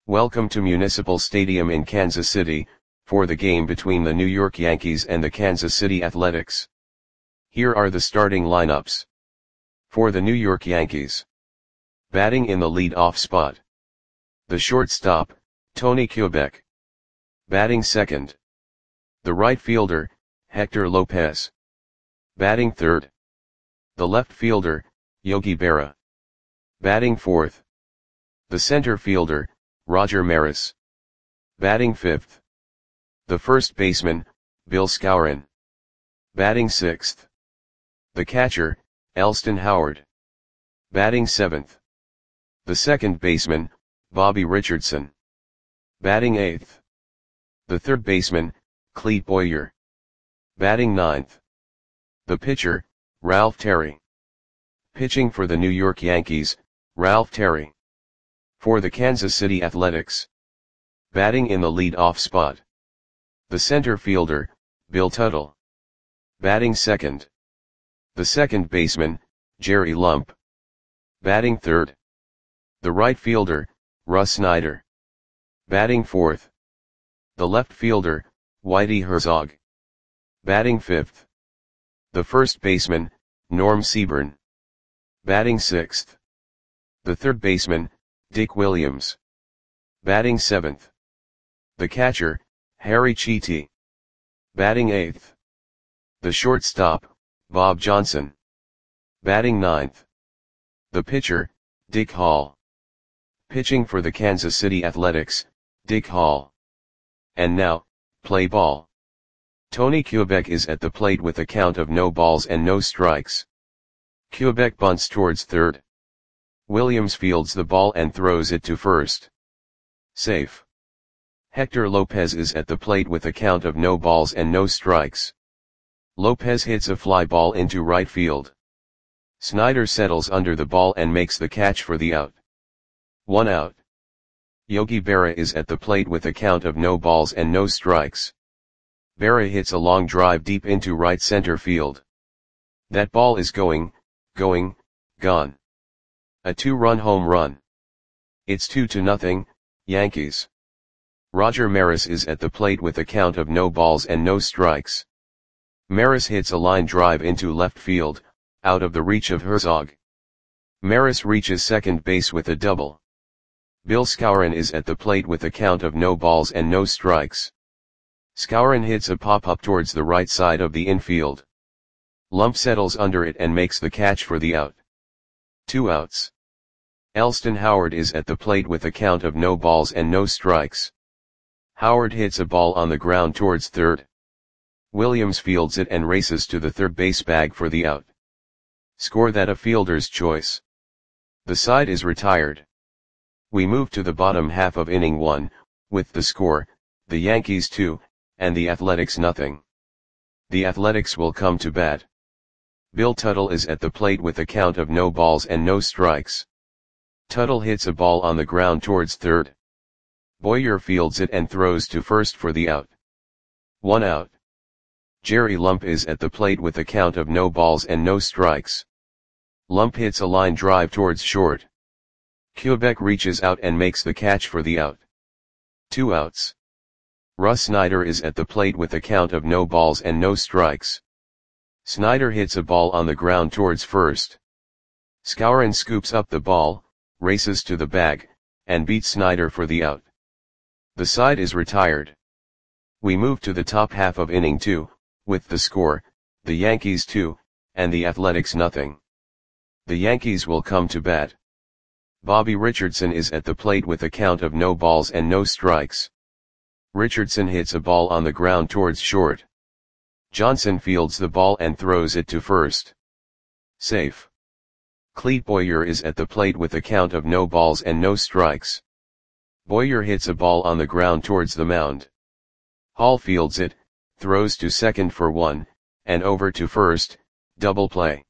Welcome to Municipal Stadium in Kansas City, for the game between the New York Yankees and the Kansas City Athletics. Here are the starting lineups. For the New York Yankees. Batting in the lead-off spot. The shortstop, Tony Kubek. Batting second. The right fielder, Hector Lopez. Batting third. The left fielder, Yogi Berra. Batting fourth. The center fielder, Roger Maris. Batting fifth. The first baseman, Bill Skowron. Batting sixth. The catcher, Elston Howard. Batting seventh. The second baseman, Bobby Richardson. Batting eighth. The third baseman, Clete Boyer. Batting ninth. The pitcher, Ralph Terry. Pitching for the New York Yankees, Ralph Terry. For the Kansas City Athletics. Batting in the lead-off spot. The center fielder, Bill Tuttle. Batting second. The second baseman, Jerry Lump. Batting third. The right fielder, Russ Snyder. Batting fourth. The left fielder, Whitey Herzog. Batting fifth. The first baseman, Norm Seaburn. Batting sixth. The third baseman, Dick Williams. Batting seventh. The catcher, Harry Cheety. Batting eighth. The shortstop, Bob Johnson. Batting ninth. The pitcher, Dick Hall. Pitching for the Kansas City Athletics, Dick Hall. And now, play ball. Tony Kubek is at the plate with a count of no balls and no strikes. Kubek bunts towards third. Williams fields the ball and throws it to first. Safe. Hector Lopez is at the plate with a count of no balls and no strikes. Lopez hits a fly ball into right field. Snyder settles under the ball and makes the catch for the out. 1 out. Yogi Berra is at the plate with a count of no balls and no strikes. Berra hits a long drive deep into right center field. That ball is gone. A 2-run home run. It's 2-0, Yankees. Roger Maris is at the plate with a count of no balls and no strikes. Maris hits a line drive into left field, out of the reach of Herzog. Maris reaches second base with a double. Bill Skowron is at the plate with a count of no balls and no strikes. Skowron hits a pop-up towards the right side of the infield. Lump settles under it and makes the catch for the out. 2 outs. Elston Howard is at the plate with a count of no balls and no strikes. Howard hits a ball on the ground towards third. Williams fields it and races to the third base bag for the out. Score that a fielder's choice. The side is retired. We move to the bottom half of inning 1, with the score, the Yankees 2, and the Athletics nothing. The Athletics will come to bat. Bill Tuttle is at the plate with a count of no balls and no strikes. Tuttle hits a ball on the ground towards third. Boyer fields it and throws to first for the out. 1 out. Jerry Lump is at the plate with a count of no balls and no strikes. Lump hits a line drive towards short. Kubek reaches out and makes the catch for the out. 2 outs. Russ Snyder is at the plate with a count of no balls and no strikes. Snyder hits a ball on the ground towards first. Skowron scoops up the ball, races to the bag, and beats Snyder for the out. The side is retired. We move to the top half of inning 2, with the score, the Yankees 2, and the Athletics nothing. The Yankees will come to bat. Bobby Richardson is at the plate with a count of no balls and no strikes. Richardson hits a ball on the ground towards short. Johnson fields the ball and throws it to first. Safe. Clete Boyer is at the plate with a count of no balls and no strikes. Boyer hits a ball on the ground towards the mound. Hall fields it, throws to second for 1, and over to first, double play.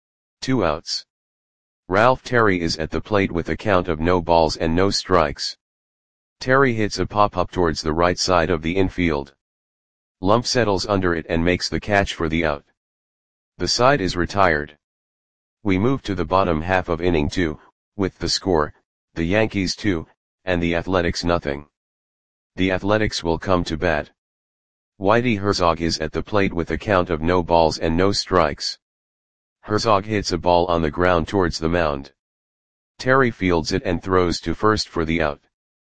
2 outs. Ralph Terry is at the plate with a count of no balls and no strikes. Terry hits a pop-up towards the right side of the infield. Lump settles under it and makes the catch for the out. The side is retired. We move to the bottom half of inning 2, with the score, the Yankees 2, and the Athletics nothing. The Athletics will come to bat. Whitey Herzog is at the plate with a count of no balls and no strikes. Herzog hits a ball on the ground towards the mound. Terry fields it and throws to first for the out.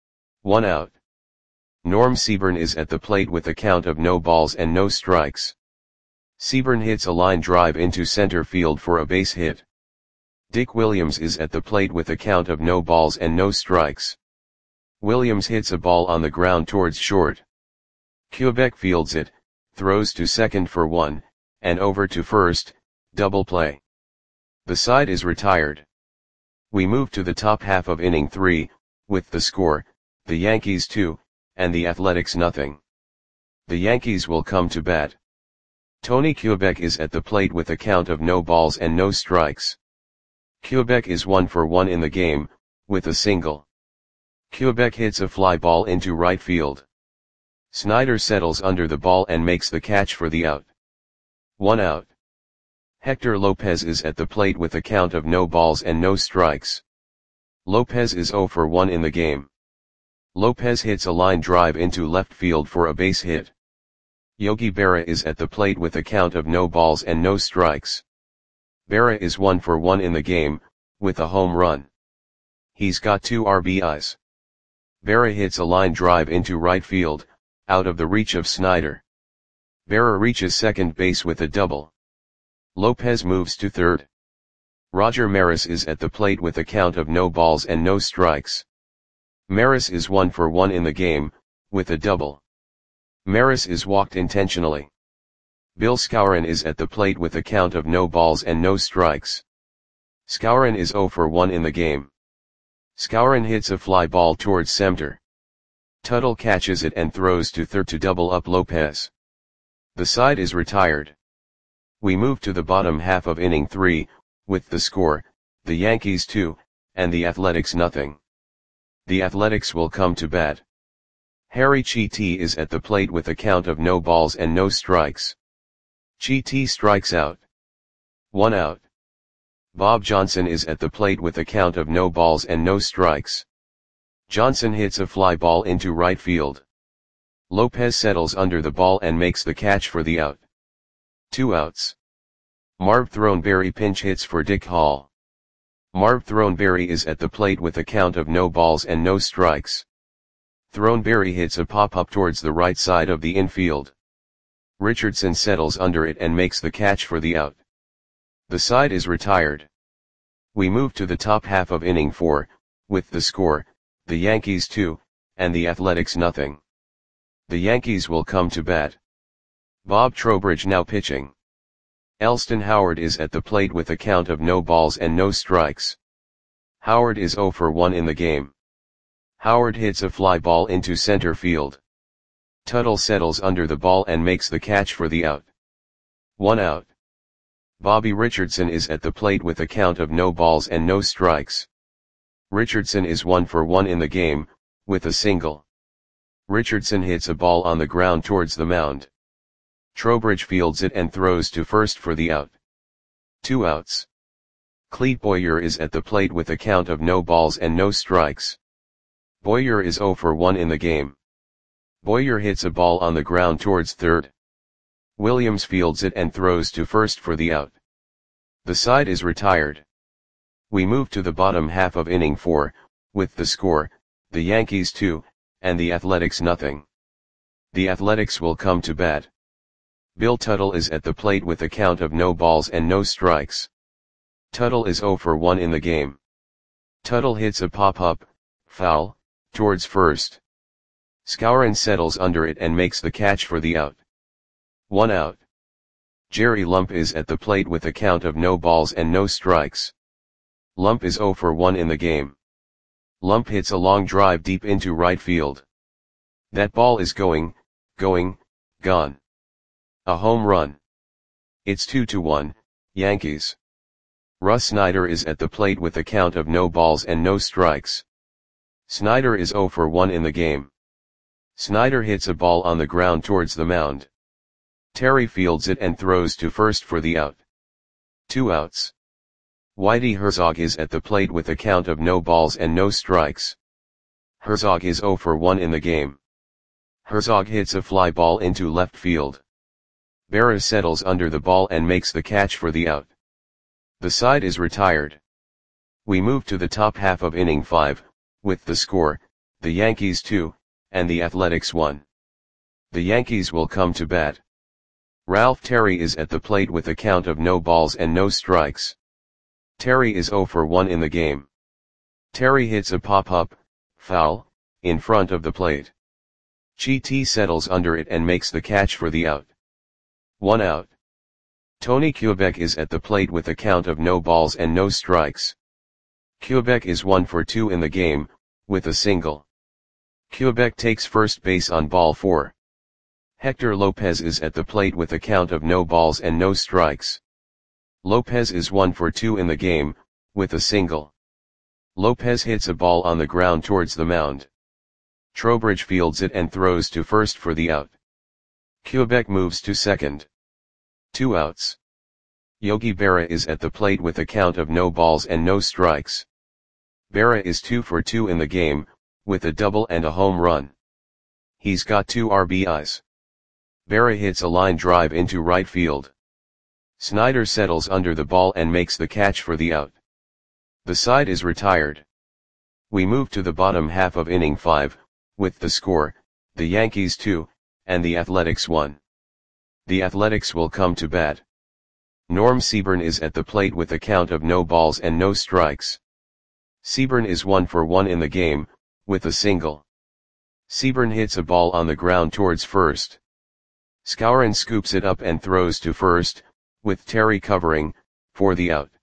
1 out. Norm Seaburn is at the plate with a count of no balls and no strikes. Seaburn hits a line drive into center field for a base hit. Dick Williams is at the plate with a count of no balls and no strikes. Williams hits a ball on the ground towards short. Quebec fields it, throws to second for 1, and over to first, double play. The side is retired. We move to the top half of inning 3, with the score, the Yankees 2, and the Athletics nothing. The Yankees will come to bat. Tony Quebec is at the plate with a count of no balls and no strikes. Quebec is 1 for 1 in the game, with a single. Quebec hits a fly ball into right field. Snyder settles under the ball and makes the catch for the out. 1 out. Hector Lopez is at the plate with a count of no balls and no strikes. Lopez is 0 for 1 in the game. Lopez hits a line drive into left field for a base hit. Yogi Berra is at the plate with a count of no balls and no strikes. Berra is 1 for 1 in the game, with a home run. He's got 2 RBIs. Berra hits a line drive into right field, out of the reach of Snyder. Berra reaches second base with a double. Lopez moves to third. Roger Maris is at the plate with a count of no balls and no strikes. Maris is 1 for 1 in the game, with a double. Maris is walked intentionally. Bill Skowron is at the plate with a count of no balls and no strikes. Skowron is 0 for 1 in the game. Skowron hits a fly ball towards center. Tuttle catches it and throws to third to double up Lopez. The side is retired. We move to the bottom half of inning 3, with the score, the Yankees 2, and the Athletics nothing. The Athletics will come to bat. Harry Chiti is at the plate with a count of no balls and no strikes. Chiti strikes out. 1 out. Bob Johnson is at the plate with a count of no balls and no strikes. Johnson hits a fly ball into right field. Lopez settles under the ball and makes the catch for the out. 2 outs. Marv Throneberry pinch hits for Dick Hall. Marv Throneberry is at the plate with a count of no balls and no strikes. Throneberry hits a pop-up towards the right side of the infield. Richardson settles under it and makes the catch for the out. The side is retired. We move to the top half of inning 4, with the score, the Yankees 2, and the Athletics nothing. The Yankees will come to bat. Bob Trowbridge now pitching. Elston Howard is at the plate with a count of no balls and no strikes. Howard is 0 for 1 in the game. Howard hits a fly ball into center field. Tuttle settles under the ball and makes the catch for the out. 1 out. Bobby Richardson is at the plate with a count of no balls and no strikes. Richardson is 1 for 1 in the game, with a single. Richardson hits a ball on the ground towards the mound. Trowbridge fields it and throws to first for the out. 2 outs. Clete Boyer is at the plate with a count of no balls and no strikes. Boyer is 0 for 1 in the game. Boyer hits a ball on the ground towards third. Williams fields it and throws to first for the out. The side is retired. We move to the bottom half of inning 4, with the score, the Yankees 2, and the Athletics nothing. The Athletics will come to bat. Bill Tuttle is at the plate with a count of no balls and no strikes. Tuttle is 0 for 1 in the game. Tuttle hits a pop-up, foul, towards first. Skowron settles under it and makes the catch for the out. 1 out. Jerry Lump is at the plate with a count of no balls and no strikes. Lump is 0 for 1 in the game. Lump hits a long drive deep into right field. That ball is gone. A home run. It's 2-1, Yankees. Russ Snyder is at the plate with a count of no balls and no strikes. Snyder is 0 for 1 in the game. Snyder hits a ball on the ground towards the mound. Terry fields it and throws to first for the out. 2 outs. Whitey Herzog is at the plate with a count of no balls and no strikes. Herzog is 0 for 1 in the game. Herzog hits a fly ball into left field. Berra settles under the ball and makes the catch for the out. The side is retired. We move to the top half of inning 5, with the score, the Yankees 2, and the Athletics 1. The Yankees will come to bat. Ralph Terry is at the plate with a count of no balls and no strikes. Terry is 0 for 1 in the game. Terry hits a pop-up, foul, in front of the plate. Chi settles under it and makes the catch for the out. 1 out. Tony Kubek is at the plate with a count of no balls and no strikes. Kubek is 1 for 2 in the game, with a single. Kubek takes first base on ball 4. Hector Lopez is at the plate with a count of no balls and no strikes. Lopez is 1 for 2 in the game, with a single. Lopez hits a ball on the ground towards the mound. Trowbridge fields it and throws to first for the out. Kubek moves to second. 2 outs. Yogi Berra is at the plate with a count of no balls and no strikes. Berra is 2 for 2 in the game, with a double and a home run. He's got 2 RBIs. Berra hits a line drive into right field. Snyder settles under the ball and makes the catch for the out. The side is retired. We move to the bottom half of inning 5, with the score, the Yankees 2, and the Athletics 1. The Athletics will come to bat. Norm Seaburn is at the plate with a count of no balls and no strikes. Seaburn is 1 for 1 in the game, with a single. Seaburn hits a ball on the ground towards first. Skowron scoops it up and throws to first, with Terry covering, for the out.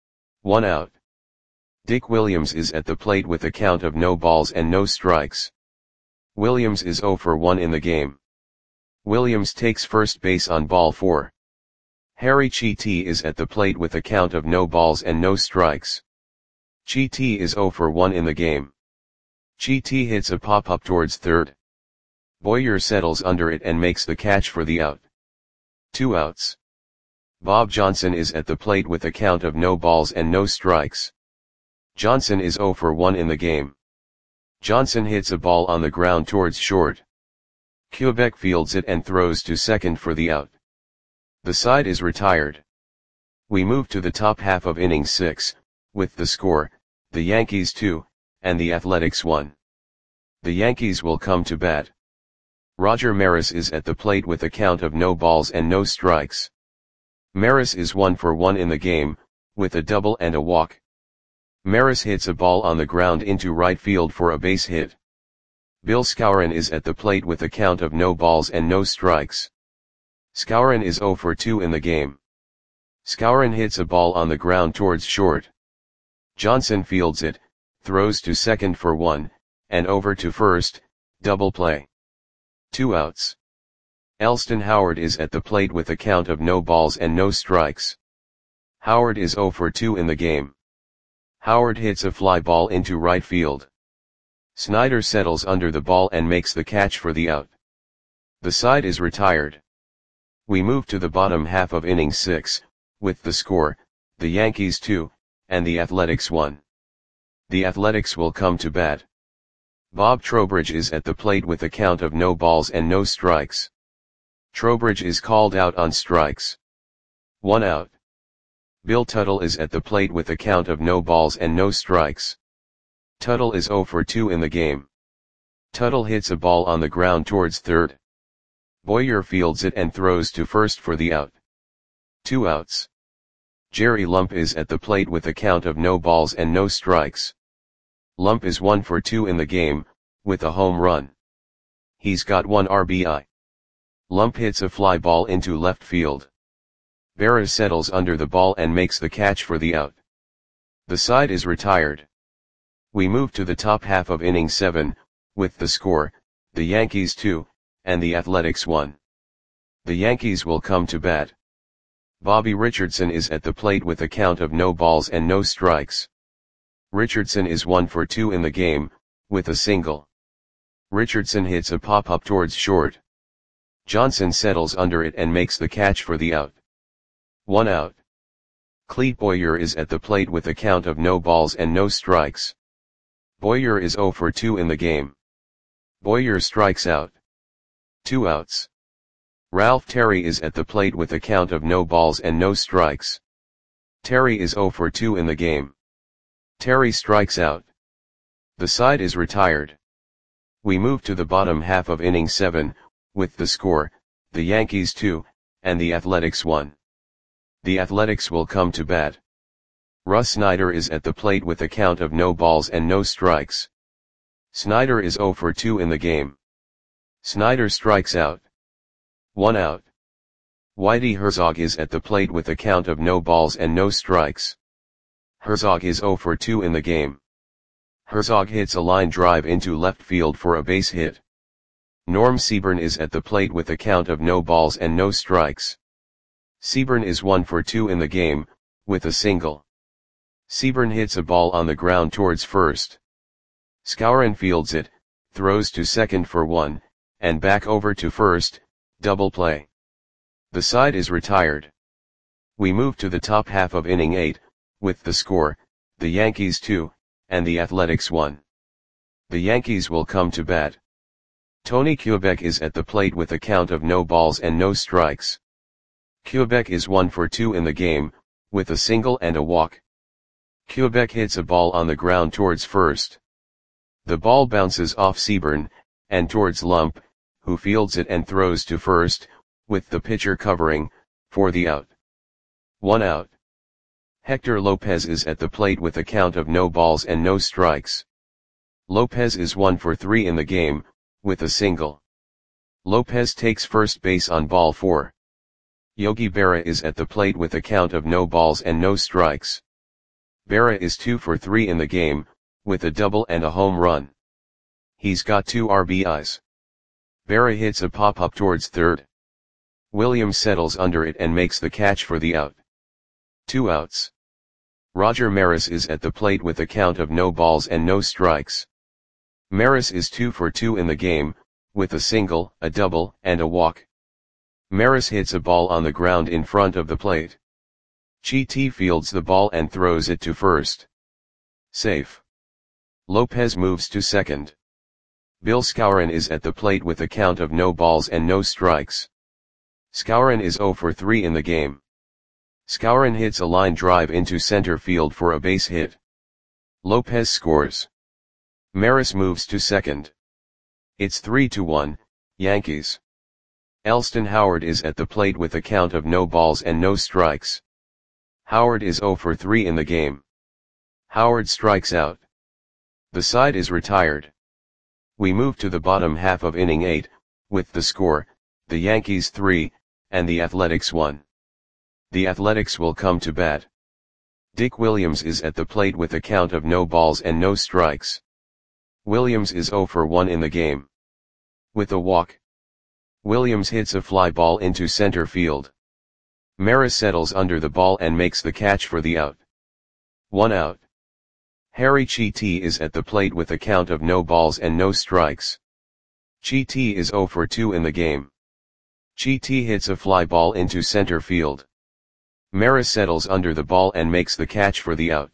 1 out. Dick Williams is at the plate with a count of no balls and no strikes. Williams is 0 for 1 in the game. Williams takes first base on ball 4. Harry Chiti is at the plate with a count of no balls and no strikes. Chiti is 0 for 1 in the game. Chiti hits a pop-up towards third. Boyer settles under it and makes the catch for the out. 2 outs. Bob Johnson is at the plate with a count of no balls and no strikes. Johnson is 0 for 1 in the game. Johnson hits a ball on the ground towards short. Kubek fields it and throws to second for the out. The side is retired. We move to the top half of inning 6, with the score, the Yankees 2, and the Athletics 1. The Yankees will come to bat. Roger Maris is at the plate with a count of no balls and no strikes. Maris is 1 for 1 in the game, with a double and a walk. Maris hits a ball on the ground into right field for a base hit. Bill Skowron is at the plate with a count of no balls and no strikes. Skowron is 0 for 2 in the game. Skowron hits a ball on the ground towards short. Johnson fields it, throws to second for 1, and over to first, double play. 2 outs. Elston Howard is at the plate with a count of no balls and no strikes. Howard is 0 for 2 in the game. Howard hits a fly ball into right field. Snyder settles under the ball and makes the catch for the out. The side is retired. We move to the bottom half of inning 6, with the score, the Yankees 2, and the Athletics 1. The Athletics will come to bat. Bob Trowbridge is at the plate with a count of no balls and no strikes. Trowbridge is called out on strikes. 1 out. Bill Tuttle is at the plate with a count of no balls and no strikes. Tuttle is 0 for 2 in the game. Tuttle hits a ball on the ground towards third. Boyer fields it and throws to first for the out. 2 outs. Jerry Lump is at the plate with a count of no balls and no strikes. Lump is 1 for 2 in the game, with a home run. He's got 1 RBI. Lump hits a fly ball into left field. Berra settles under the ball and makes the catch for the out. The side is retired. We move to the top half of inning 7, with the score, the Yankees 2, and the Athletics 1. The Yankees will come to bat. Bobby Richardson is at the plate with a count of no balls and no strikes. Richardson is 1 for 2 in the game, with a single. Richardson hits a pop-up towards short. Johnson settles under it and makes the catch for the out. 1 out. Clete Boyer is at the plate with a count of no balls and no strikes. Boyer is 0 for 2 in the game. Boyer strikes out. 2 outs. Ralph Terry is at the plate with a count of no balls and no strikes. Terry is 0 for 2 in the game. Terry strikes out. The side is retired. We move to the bottom half of inning 7, with the score, the Yankees 2, and the Athletics 1. The Athletics will come to bat. Russ Snyder is at the plate with a count of no balls and no strikes. Snyder is 0 for 2 in the game. Snyder strikes out. 1 out. Whitey Herzog is at the plate with a count of no balls and no strikes. Herzog is 0 for 2 in the game. Herzog hits a line drive into left field for a base hit. Norm Seaburn is at the plate with a count of no balls and no strikes. Seaburn is 1 for 2 in the game, with a single. Seaburn hits a ball on the ground towards first. Skowron fields it, throws to second for 1, and back over to first, double play. The side is retired. We move to the top half of inning 8, with the score, the Yankees 2, and the Athletics 1. The Yankees will come to bat. Tony Kubek is at the plate with a count of no balls and no strikes. Kubek is 1 for 2 in the game, with a single and a walk. Kubek hits a ball on the ground towards first. The ball bounces off Seaburn, and towards Lump, who fields it and throws to first, with the pitcher covering, for the out. 1 out. Hector Lopez is at the plate with a count of no balls and no strikes. Lopez is 1 for 3 in the game, with a single. Lopez takes first base on ball 4. Yogi Berra is at the plate with a count of no balls and no strikes. Berra is 2 for 3 in the game, with a double and a home run. He's got 2 RBIs. Berra hits a pop-up towards third. Williams settles under it and makes the catch for the out. 2 outs. Roger Maris is at the plate with a count of no balls and no strikes. Maris is 2 for 2 in the game, with a single, a double, and a walk. Maris hits a ball on the ground in front of the plate. Chiti fields the ball and throws it to first. Safe. Lopez moves to second. Bill Skowron is at the plate with a count of no balls and no strikes. Skowron is 0 for 3 in the game. Skowron hits a line drive into center field for a base hit. Lopez scores. Maris moves to second. It's 3-1, Yankees. Elston Howard is at the plate with a count of no balls and no strikes. Howard is 0 for 3 in the game. Howard strikes out. The side is retired. We move to the bottom half of inning 8, with the score, the Yankees 3, and the Athletics 1. The Athletics will come to bat. Dick Williams is at the plate with a count of no balls and no strikes. Williams is 0 for 1 in the game. With a walk. Williams hits a fly ball into center field. Maris settles under the ball and makes the catch for the out. 1 out. Harry Chiti is at the plate with a count of no balls and no strikes. Chiti is 0 for 2 in the game. Chiti hits a fly ball into center field. Maris settles under the ball and makes the catch for the out.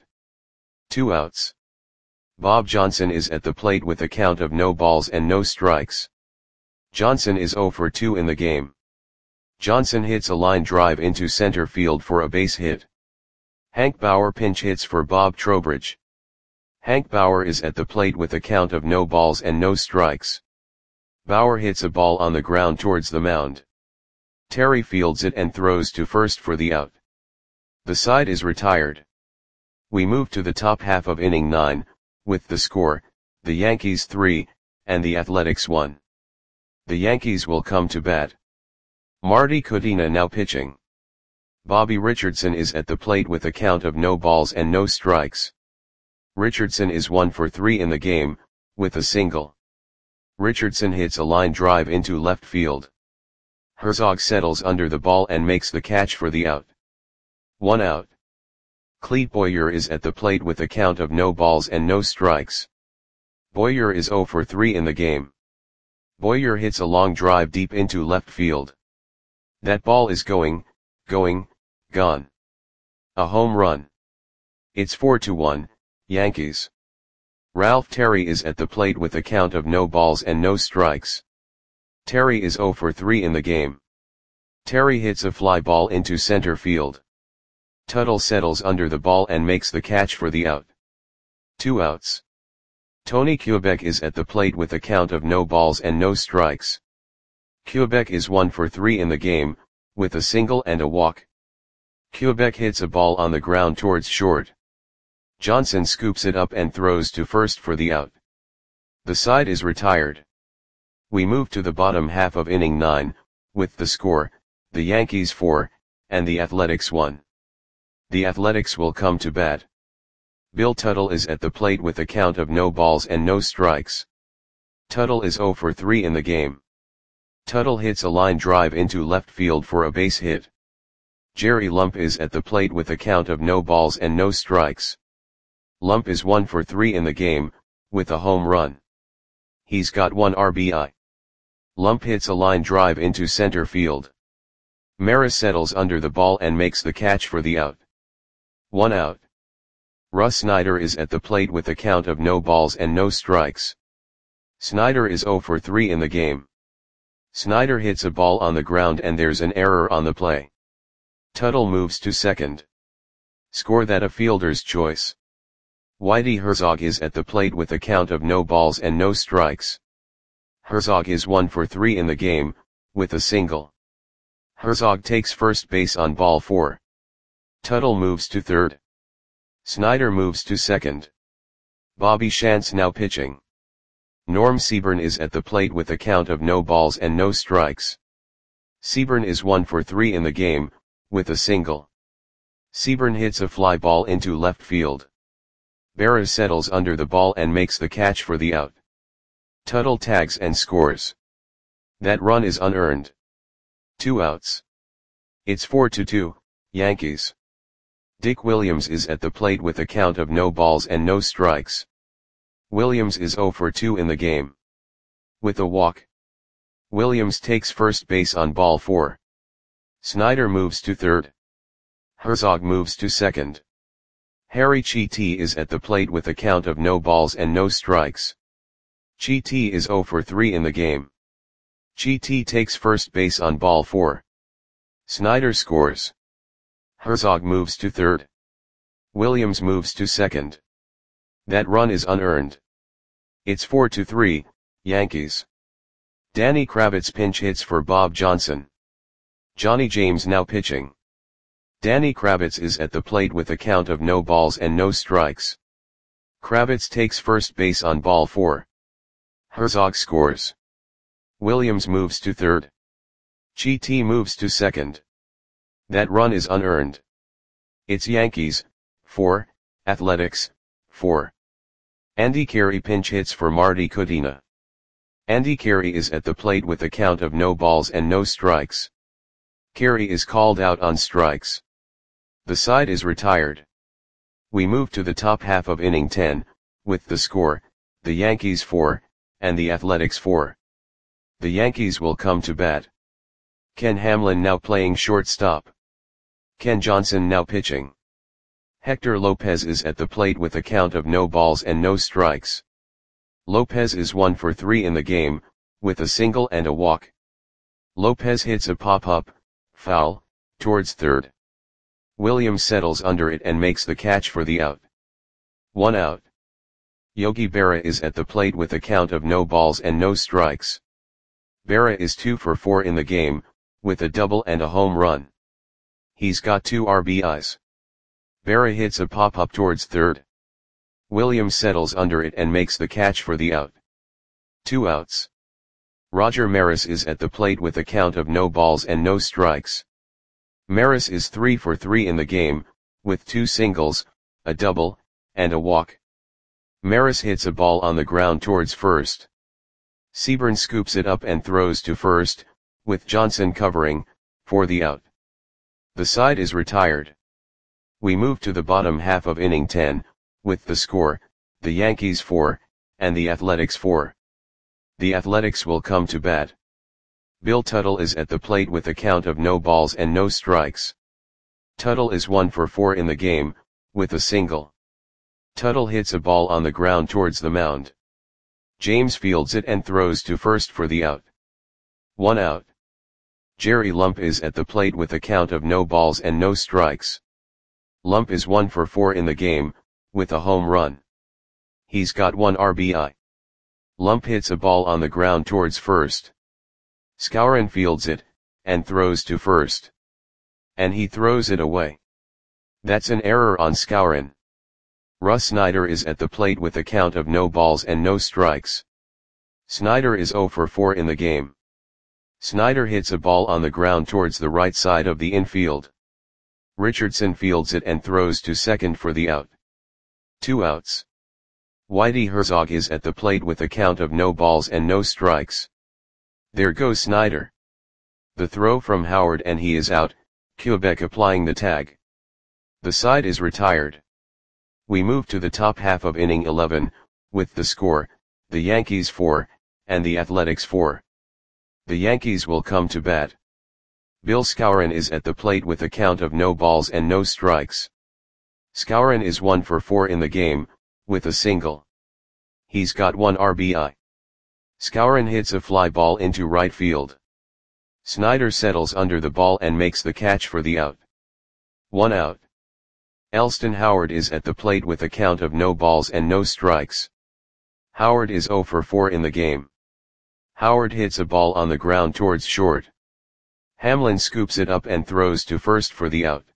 2 outs. Bob Johnson is at the plate with a count of no balls and no strikes. Johnson is 0 for 2 in the game. Johnson hits a line drive into center field for a base hit. Hank Bauer pinch hits for Bob Trowbridge. Hank Bauer is at the plate with a count of no balls and no strikes. Bauer hits a ball on the ground towards the mound. Terry fields it and throws to first for the out. The side is retired. We move to the top half of inning 9, with the score, the Yankees 3, and the Athletics 1. The Yankees will come to bat. Marty Kudina now pitching. Bobby Richardson is at the plate with a count of no balls and no strikes. Richardson is 1 for 3 in the game, with a single. Richardson hits a line drive into left field. Herzog settles under the ball and makes the catch for the out. 1 out. Clete Boyer is at the plate with a count of no balls and no strikes. Boyer is 0 for 3 in the game. Boyer hits a long drive deep into left field. That ball is gone. A home run. It's 4-1, Yankees. Ralph Terry is at the plate with a count of no balls and no strikes. Terry is 0 for 3 in the game. Terry hits a fly ball into center field. Tuttle settles under the ball and makes the catch for the out. 2 outs. Tony Kubek is at the plate with a count of no balls and no strikes. Kubek is 1 for 3 in the game, with a single and a walk. Kubek hits a ball on the ground towards short. Johnson scoops it up and throws to first for the out. The side is retired. We move to the bottom half of inning 9, with the score, the Yankees 4, and the Athletics 1. The Athletics will come to bat. Bill Tuttle is at the plate with a count of no balls and no strikes. Tuttle is 0 for 3 in the game. Tuttle hits a line drive into left field for a base hit. Jerry Lump is at the plate with a count of no balls and no strikes. Lump is 1 for 3 in the game, with a home run. He's got 1 RBI. Lump hits a line drive into center field. Maris settles under the ball and makes the catch for the out. 1 out. Russ Snyder is at the plate with a count of no balls and no strikes. Snyder is 0 for 3 in the game. Snyder hits a ball on the ground and there's an error on the play. Tuttle moves to second. Score that a fielder's choice. Whitey Herzog is at the plate with a count of no balls and no strikes. Herzog is 1 for 3 in the game, with a single. Herzog takes first base on ball 4. Tuttle moves to third. Snyder moves to second. Bobby Shantz now pitching. Norm Seaburn is at the plate with a count of no balls and no strikes. Seaburn is 1 for 3 in the game, with a single. Seaburn hits a fly ball into left field. Berra settles under the ball and makes the catch for the out. Tuttle tags and scores. That run is unearned. 2 outs. It's 4-2, Yankees. Dick Williams is at the plate with a count of no balls and no strikes. Williams is 0 for 2 in the game. With a walk. Williams takes first base on ball 4. Snyder moves to third. Herzog moves to second. Harry Chiti is at the plate with a count of no balls and no strikes. Chiti is 0 for 3 in the game. Chiti takes first base on ball 4. Snyder scores. Herzog moves to third. Williams moves to second. That run is unearned. It's 4-3, Yankees. Danny Kravitz pinch hits for Bob Johnson. Johnny James now pitching. Danny Kravitz is at the plate with a count of no balls and no strikes. Kravitz takes first base on ball 4. Herzog scores. Williams moves to third. Chiti moves to second. That run is unearned. It's Yankees, 4, Athletics, 4. Andy Carey pinch hits for Marty Kudina. Andy Carey is at the plate with a count of no balls and no strikes. Carey is called out on strikes. The side is retired. We move to the top half of inning 10, with the score, the Yankees 4, and the Athletics 4. The Yankees will come to bat. Ken Hamlin now playing shortstop. Ken Johnson now pitching. Hector Lopez is at the plate with a count of no balls and no strikes. Lopez is 1 for 3 in the game, with a single and a walk. Lopez hits a pop-up, foul, towards third. Williams settles under it and makes the catch for the out. 1 out. Yogi Berra is at the plate with a count of no balls and no strikes. Berra is 2 for 4 in the game, with a double and a home run. He's got 2 RBIs. Berra hits a pop-up towards third. Williams settles under it and makes the catch for the out. 2 outs. Roger Maris is at the plate with a count of no balls and no strikes. Maris is 3 for 3 in the game, with 2 singles, a double, and a walk. Maris hits a ball on the ground towards first. Seaburn scoops it up and throws to first, with Johnson covering, for the out. The side is retired. We move to the bottom half of inning 10, with the score, the Yankees 4, and the Athletics 4. The Athletics will come to bat. Bill Tuttle is at the plate with a count of no balls and no strikes. Tuttle is 1 for 4 in the game, with a single. Tuttle hits a ball on the ground towards the mound. James fields it and throws to first for the out. 1 out. Jerry Lump is at the plate with a count of no balls and no strikes. Lump is 1 for 4 in the game, with a home run. He's got 1 RBI. Lump hits a ball on the ground towards first. Skowron fields it, and throws to first. And he throws it away. That's an error on Skowron. Russ Snyder is at the plate with a count of no balls and no strikes. Snyder is 0 for 4 in the game. Snyder hits a ball on the ground towards the right side of the infield. Richardson fields it and throws to second for the out. 2 outs. Whitey Herzog is at the plate with a count of no balls and no strikes. There goes Snyder. The throw from Howard and he is out, Quebec applying the tag. The side is retired. We move to the top half of inning 11, with the score, the Yankees 4, and the Athletics 4. The Yankees will come to bat. Bill Skowron is at the plate with a count of no balls and no strikes. Skowron is 1 for 4 in the game, with a single. He's got 1 RBI. Skowron hits a fly ball into right field. Snyder settles under the ball and makes the catch for the out. 1 out. Elston Howard is at the plate with a count of no balls and no strikes. Howard is 0 for 4 in the game. Howard hits a ball on the ground towards short. Hamlin scoops it up and throws to first for the out.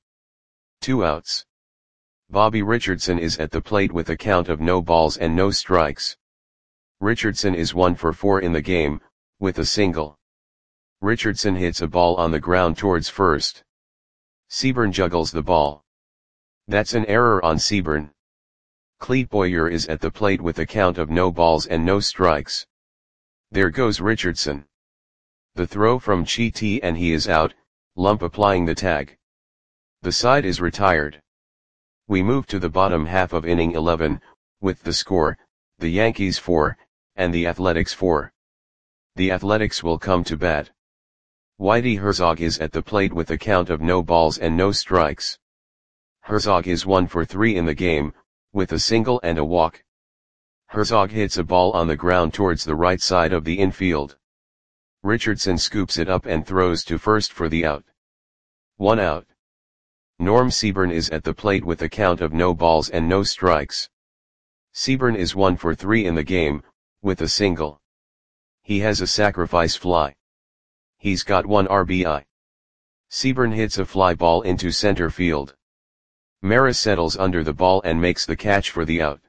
2 outs. Bobby Richardson is at the plate with a count of no balls and no strikes. Richardson is 1 for 4 in the game, with a single. Richardson hits a ball on the ground towards first. Seaburn juggles the ball. That's an error on Seaburn. Clete Boyer is at the plate with a count of no balls and no strikes. There goes Richardson. The throw from Chiti and he is out, Lump applying the tag. The side is retired. We move to the bottom half of inning 11, with the score, the Yankees 4, and the Athletics 4. The Athletics will come to bat. Whitey Herzog is at the plate with a count of no balls and no strikes. Herzog is 1 for 3 in the game, with a single and a walk. Herzog hits a ball on the ground towards the right side of the infield. Richardson scoops it up and throws to first for the out. 1 out. Norm Seaburn is at the plate with a count of no balls and no strikes. Seaburn is 1 for 3 in the game, with a single. He has a sacrifice fly. He's got 1 RBI. Seaburn hits a fly ball into center field. Maris settles under the ball and makes the catch for the out.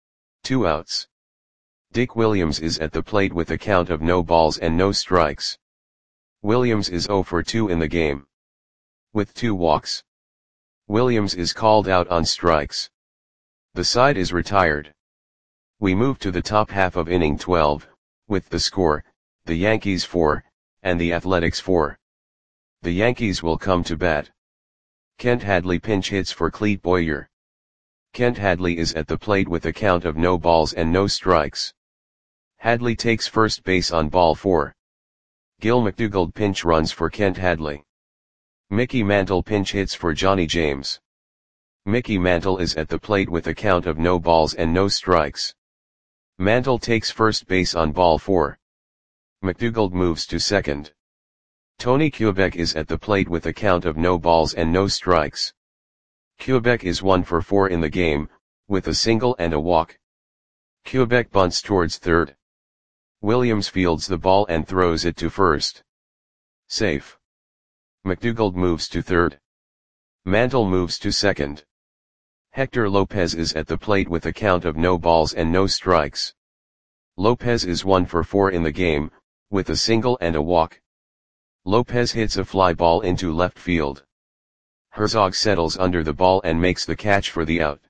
2 outs. Dick Williams is at the plate with a count of no balls and no strikes. Williams is 0 for 2 in the game. With 2 walks. Williams is called out on strikes. The side is retired. We move to the top half of inning 12, with the score, the Yankees 4, and the Athletics 4. The Yankees will come to bat. Kent Hadley pinch hits for Clete Boyer. Kent Hadley is at the plate with a count of no balls and no strikes. Hadley takes first base on ball 4. Gil McDougald pinch runs for Kent Hadley. Mickey Mantle pinch hits for Johnny James. Mickey Mantle is at the plate with a count of no balls and no strikes. Mantle takes first base on ball 4. McDougald moves to second. Tony Quebec is at the plate with a count of no balls and no strikes. Quebec is 1 for 4 in the game, with a single and a walk. Quebec bunts towards third. Williams fields the ball and throws it to first. Safe. McDougald moves to third. Mantle moves to second. Hector Lopez is at the plate with a count of no balls and no strikes. Lopez is 1 for 4 in the game, with a single and a walk. Lopez hits a fly ball into left field. Herzog settles under the ball and makes the catch for the out.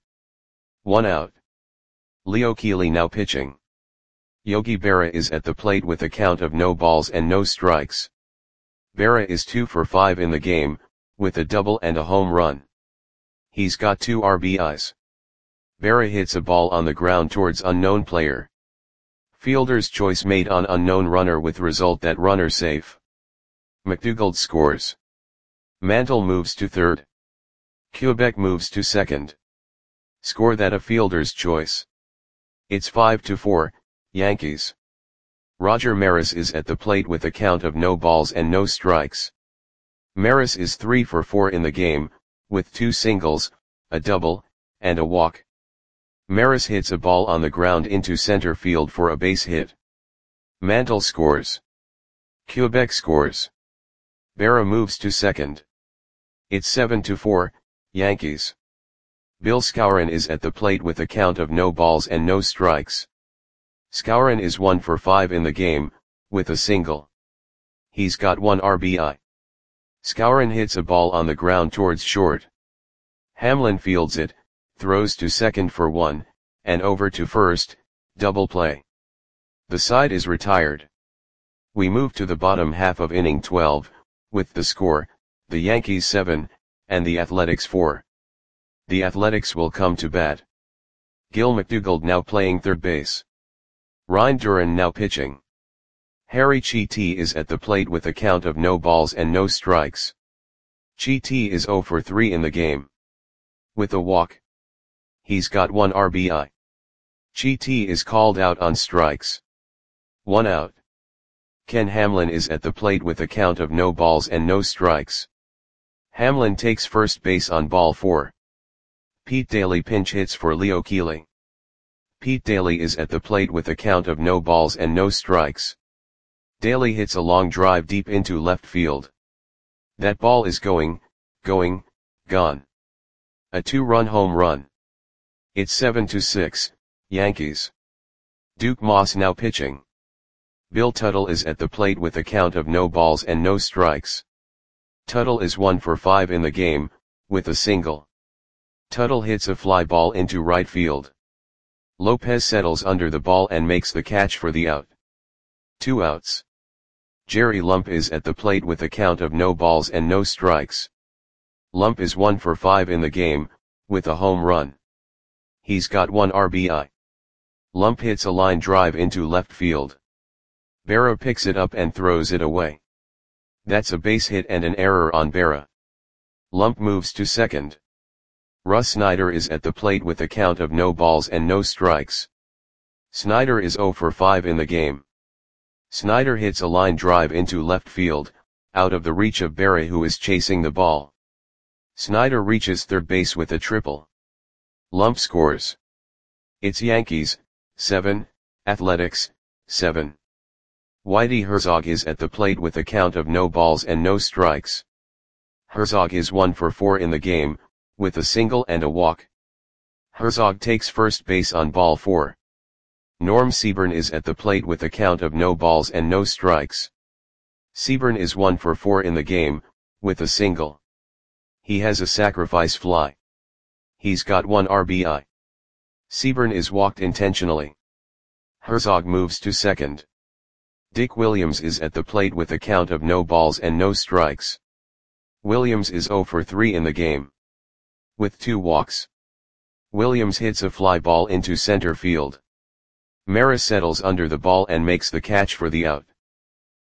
1 out. Leo Keeley now pitching. Yogi Berra is at the plate with a count of no balls and no strikes. Berra is 2 for 5 in the game, with a double and a home run. He's got 2 RBIs. Berra hits a ball on the ground towards unknown player. Fielder's choice made on unknown runner with result that runner safe. McDougald scores. Mantle moves to third. Quebec moves to second. Score that a fielder's choice. It's 5-4, Yankees. Roger Maris is at the plate with a count of no balls and no strikes. Maris is 3 for 4 in the game, with 2 singles, a double, and a walk. Maris hits a ball on the ground into center field for a base hit. Mantle scores. Quebec scores. Berra moves to second. It's 7-4, Yankees. Bill Skowron is at the plate with a count of no balls and no strikes. Skowron is 1 for 5 in the game, with a single. He's got 1 RBI. Skowron hits a ball on the ground towards short. Hamlin fields it, throws to second for 1, and over to first, double play. The side is retired. We move to the bottom half of inning 12, with the score, the Yankees 7, and the Athletics 4. The Athletics will come to bat. Gil McDougald now playing third base. Ryan Duran now pitching. Harry Chiti is at the plate with a count of no balls and no strikes. Chiti is 0 for 3 in the game. With a walk. He's got 1 RBI. Chiti is called out on strikes. 1 out. Ken Hamlin is at the plate with a count of no balls and no strikes. Hamlin takes first base on ball 4. Pete Daly pinch hits for Leo Keeley. Pete Daly is at the plate with a count of no balls and no strikes. Daly hits a long drive deep into left field. That ball is gone. A 2-run home run. It's 7-6, Yankees. Duke Moss now pitching. Bill Tuttle is at the plate with a count of no balls and no strikes. Tuttle is 1 for 5 in the game, with a single. Tuttle hits a fly ball into right field. Lopez settles under the ball and makes the catch for the out. 2 outs. Jerry Lump is at the plate with a count of no balls and no strikes. Lump is 1 for 5 in the game, with a home run. He's got 1 RBI. Lump hits a line drive into left field. Berra picks it up and throws it away. That's a base hit and an error on Berra. Lump moves to second. Russ Snyder is at the plate with a count of no balls and no strikes. Snyder is 0 for 5 in the game. Snyder hits a line drive into left field, out of the reach of Berra who is chasing the ball. Snyder reaches third base with a triple. Lump scores. It's Yankees, 7, Athletics, 7. Whitey Herzog is at the plate with a count of no balls and no strikes. Herzog is 1 for 4 in the game, with a single and a walk. Herzog takes first base on ball 4. Norm Seaburn is at the plate with a count of no balls and no strikes. Seaburn is 1 for 4 in the game, with a single. He has a sacrifice fly. He's got 1 RBI. Seaburn is walked intentionally. Herzog moves to second. Dick Williams is at the plate with a count of no balls and no strikes. Williams is 0 for 3 in the game. With 2 walks. Williams hits a fly ball into center field. Maris settles under the ball and makes the catch for the out.